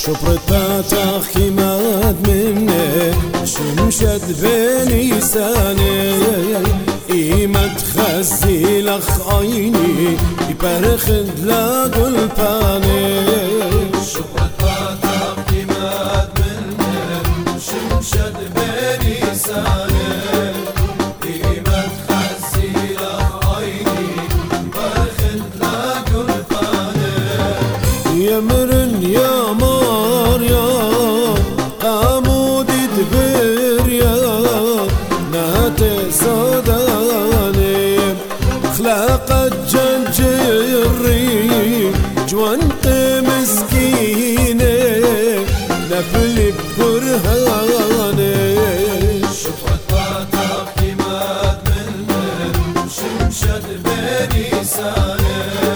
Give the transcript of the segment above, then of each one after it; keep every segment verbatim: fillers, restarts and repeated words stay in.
شبرتا خيمات مني شمشد بين لساني إيما تخزي لخ عيني يبرخد لا قلباني شبرتا خيمات مني شمشد بين لساني إيما تخزي لخ عيني يبرخد لا قلباني يا مرن يا ماريا عمودي دبر يا ناتي صداني خلاقة جنجري جوانت مسكينة نفلي برهاني شبرتا خيمات مني شمشد بين لساني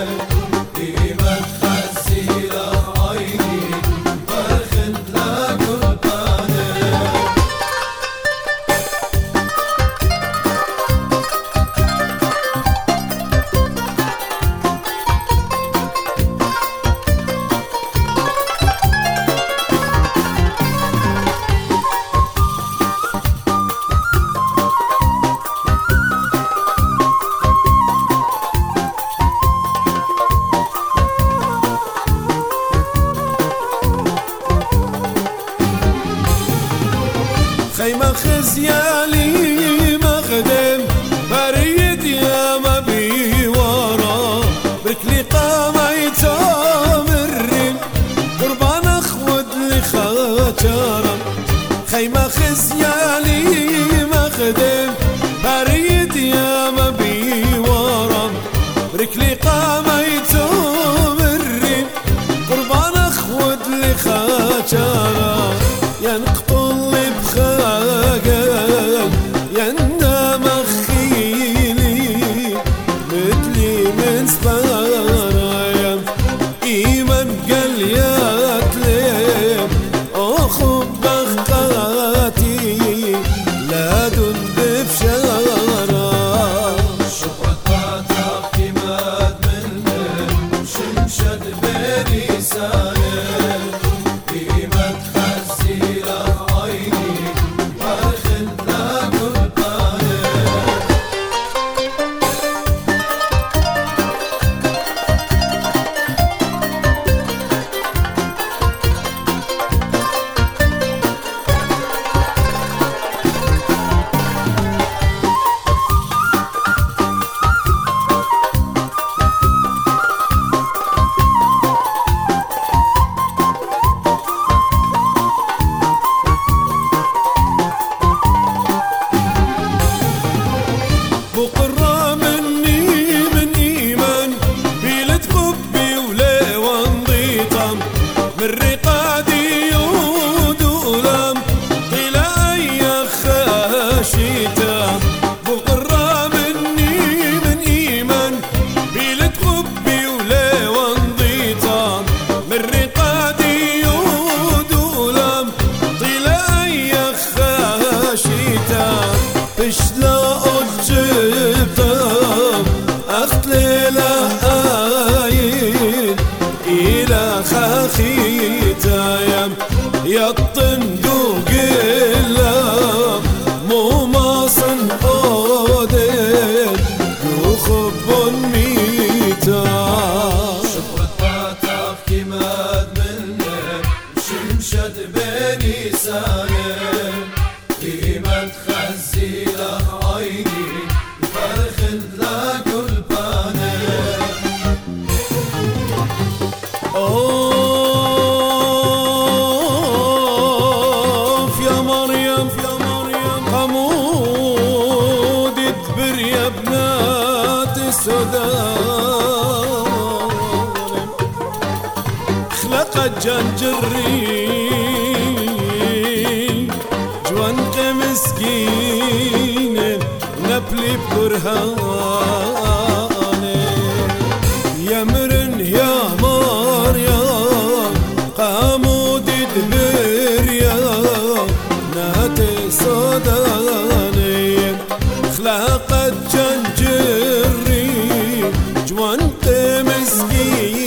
خيمة خزيالي مخدم بريد يا ما بي ورا بركلي قامة يتامرن قربان اخود لخاترة خيمة خزيالي مخدم بريد يا ما بي ورا بركلي قامة يتامرن قربان اخود لخاترة ينقطل بخاقل ينا مخيلي مثلي من سبارايا إيمان قليات ليم أخو بخاتي لا دون بفشارا شبرتا خيمات مني شمشد بين لساني إيمان تخزي لخ عيني برخد لا قلباني بقرة مني من إيمان بيلت قبي وليوان ضيطم من رقادي ودولم طلاي خاشيتا بقرة مني من إيمان بيلت قبي وليوان ضيطم من رقادي ودولم طلاي خاشيتا بشلا جبتم أخت ليلة آين إلى خاخيتا يم يطندوق اللام مو ماصن أودين يخب ميتا شبرتا خيمات مني شمشد بين لساني إيما تخزي لخ عيني برخد لا قلباني أوف يا مريم يا مريم عمود دبر يا بنات السودان خلقت جنجري جوانك مسكينة نبلي ببرهاني يا مرن يا ماريا قامود دبر يا ناتي صداني خلقت جنجري جوانك مسكينة